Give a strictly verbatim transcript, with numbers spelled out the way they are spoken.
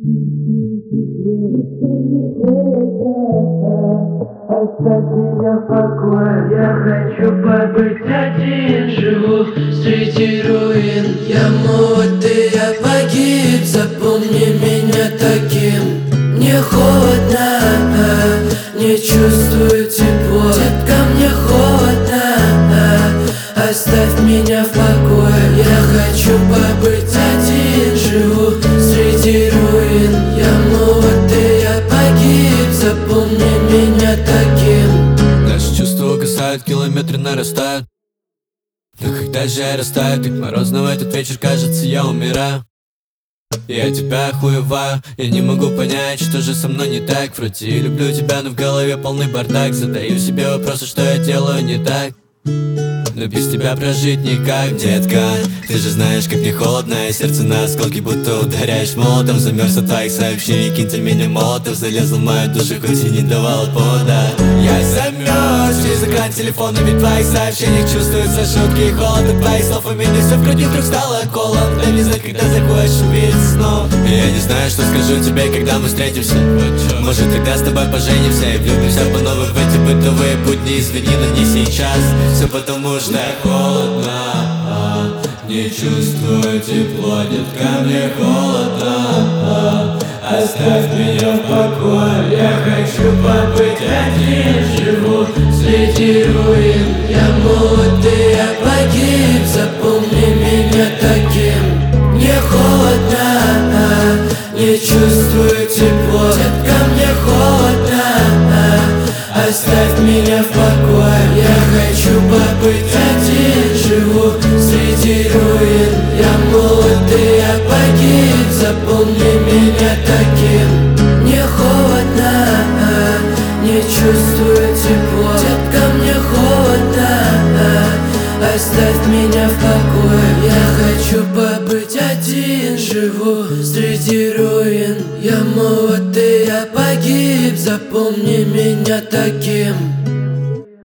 Оставь меня в покое, я хочу побыть один. Живу среди руин, я молод и я погиб. Запомни меня таким. Мне холодно, не чувствую тепло. Детка, мне холодно, оставь меня в покое. Я хочу побыть один. Живу среди руин, я молод и я погиб. Запомни меня таким. Наши чувства угасают, километры нарастают. Но когда же я растаю, так морозно в этот вечер, кажется, я умираю. Я тебя охуеваю, я не могу понять, что же со мной не так. Вроде и люблю тебя, но в голове полный бардак. Задаю себе вопросы, что я делаю не так. Но без тебя прожить никак, детка. Ты же знаешь, как мне холодно, и сердце на осколки будто ударяешь молотом. Замерз от твоих сообщений, киньте меня молотов. Залезл в мою душу, хоть и не давал повода. Я замерз через экран телефона, ведь в твоих сообщениях чувствуются шутки и холод. От твоих слов у меня все в груди вдруг стало колом. Дай мне знать, когда захочешь увидеть снова. Я не знаю, что скажу тебе, когда мы встретимся. Может, тогда с тобой поженимся и влюбимся по новой в эти бытовые будни. Извини, но не сейчас, все потому что холодно, не чувствую тепло, детка, мне холодно. Оставь меня в покое, я хочу побыть один. Живу среди руин, я молод и я погиб. Запомни меня таким. Мне холодно, не чувствую тепло. Детка, мне холодно, оставь меня в покое. Я хочу побыть один. Живу среди руин, я молод и я погиб. Запомни меня таким. Мне холодно, не чувствую тепло. Детка, мне холодно, оставь меня в покое. Я хочу побыть один. Живу среди руин, я молод и я погиб. Запомни меня таким.